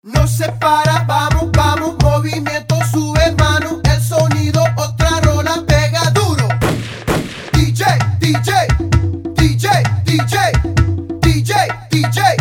No se para, vamos, vamos, movimiento, sube mano, el sonido, otra rola, pega duro. DJ, DJ, DJ, DJ, DJ, DJ.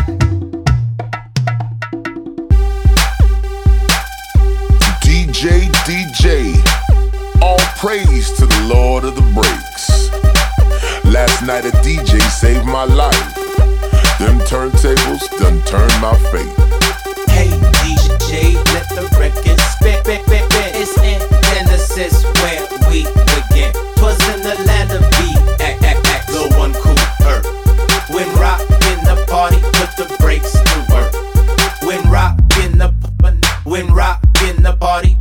DJ, DJ, all praise to the Lord of the breaks. Last night a DJ saved my life. Them turntables done turned my fate. Hey DJ, let the record spin. It's in Genesis where we begin. 'Twas in the land of B, Lil One Cool Earth. When rock in the party, put the brakes to work. When rock in the party,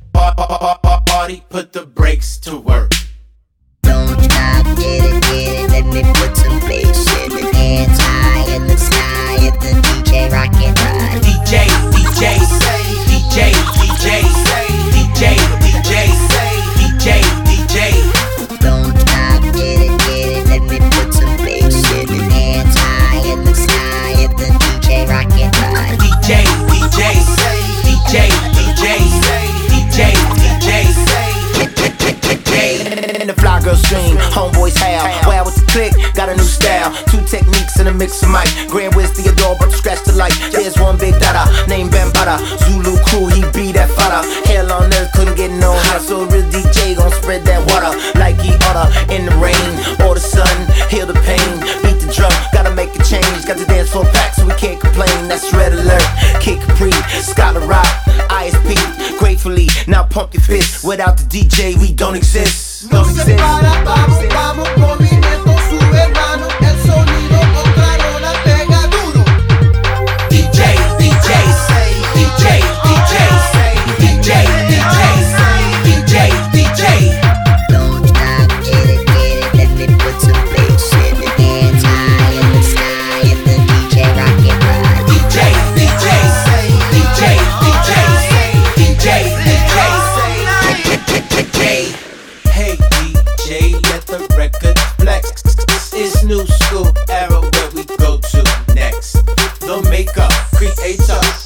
put the brakes to work. Don't stop, get it, let me put some bass in the hands high in the sky, if the DJ rockin' right. DJ, DJ, DJ, DJ, DJ, DJ, DJ, DJ. Don't stop, get it, let me put some bass in the hands high in the sky, if the DJ rockin' right. DJ, DJ, DJ, DJ, DJ, DJ. In the fly girl stream, homeboys howl. Wow with the click, got a new style. Two techniques in a mix of mic. Grand Wiz Theodore, but to scratch the light. There's one big dada named Bambada. Zulu crew, he be that fada. Hell on earth couldn't get no hot, so a real DJ gon' spread that water like he oughta. In the rain or the sun, heal the pain. Beat the drum, gotta make a change. Got the dance floor packed, so we can't complain. That's Red Alert, Kid Capri, Scholar Rock, ISP. Gratefully, now pump your fist. Without the DJ, we don't exist. No se para, vamos, vamos, movimiento, sube mano, el sonido, otra rola, pega duro. DJ, DJ, DJ, DJ, DJ, DJ, DJ, DJ. Don't stop, get it, let me put some bass in the hands high in the sky, if the DJ rockin' right. DJ, DJ, DJ, DJ, DJ, DJ. Hey DJ, let the record flex. It's new school era where we go to next. The maker, creator,